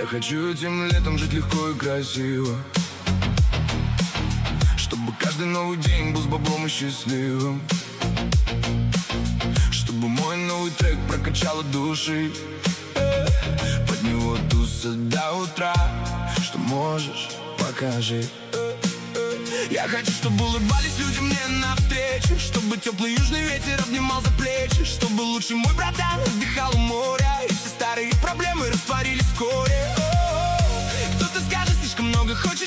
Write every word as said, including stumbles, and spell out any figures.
Я хочу этим летом жить легко и красиво, чтобы каждый новый день был с баблом и счастливым, чтобы мой новый трек прокачал от души, под него туса до утра. Что можешь, покажи. Я хочу, чтобы улыбались люди мне навстречу, чтобы теплый южный ветер обнимал за плечи, чтобы лучший мой братан отдыхал у моря, и все старые проблемы растворились вскоре. Кто-то скажет, слишком много хочет